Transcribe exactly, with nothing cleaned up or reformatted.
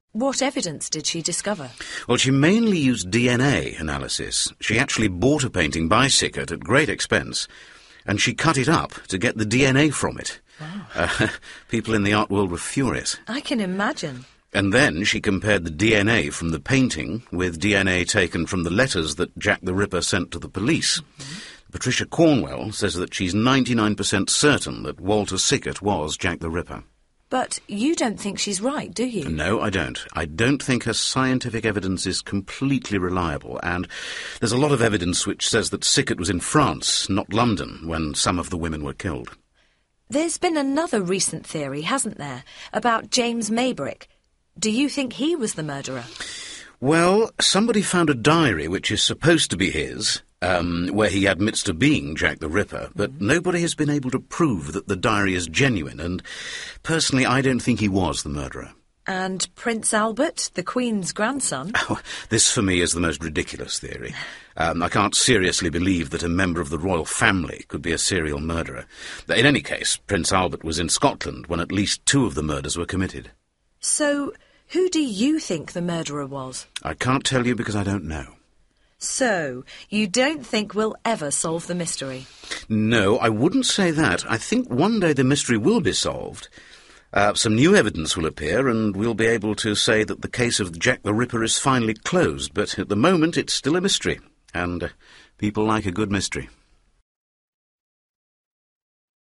What evidence did she discover? Well, she mainly used D N A analysis. She actually bought a painting by Sickert at great expense, and she cut it up to get the D N A from it. Wow. Uh, people in the art world were furious. I can imagine. And then she compared the D N A from the painting with D N A taken from the letters that Jack the Ripper sent to the police. Mm-hmm. Patricia Cornwell says that she's ninety-nine percent certain that Walter Sickert was Jack the Ripper. But you don't think she's right, do you? No, I don't. I don't think her scientific evidence is completely reliable, and there's a lot of evidence which says that Sickert was in France, not London, when some of the women were killed. There's been another recent theory, hasn't there, about James Maybrick. Do you think he was the murderer? Well, somebody found a diary which is supposed to be his, um, where he admits to being Jack the Ripper, but mm. nobody has been able to prove that the diary is genuine, and personally I don't think he was the murderer. And Prince Albert, the Queen's grandson? Oh, this for me is the most ridiculous theory. Um, I can't seriously believe that a member of the royal family could be a serial murderer. In any case, Prince Albert was in Scotland when at least two of the murders were committed. So, who do you think the murderer was? I can't tell you because I don't know. So, you don't think we'll ever solve the mystery? No, I wouldn't say that. I think one day the mystery will be solved. Uh, some new evidence will appear, and we'll be able to say that the case of Jack the Ripper is finally closed, but at the moment it's still a mystery, and uh, people like a good mystery.